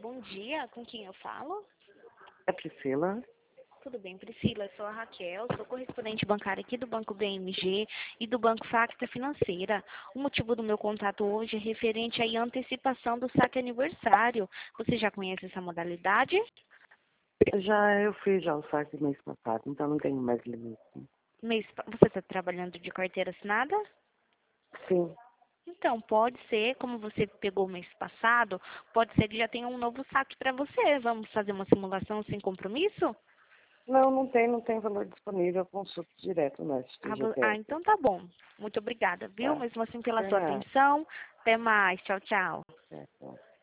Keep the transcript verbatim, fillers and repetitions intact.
bom dia. Com quem eu falo? É Priscila? Tudo bem, Priscila. Eu sou a Raquel, sou correspondente bancária aqui do Banco B M G e do Banco Facta Financeira. O motivo do meu contato hoje é referente à antecipação do saque aniversário. Você já conhece essa modalidade? Já eu fiz já o saque mês passado, então não tenho mais limite. Mês pa- Você está trabalhando de carteira assinada? Sim. Então, pode ser, como você pegou o mês passado, pode ser que já tenha um novo saque para você. Vamos fazer uma simulação sem compromisso? Não, não tem, não tem valor disponível, eu consulto direto no Ah, vo- ah, S T G P S. então tá bom. Muito obrigada, viu? Tá? Mesmo assim, pela Por sua nada. atenção. Até mais. Tchau, tchau. É, tá.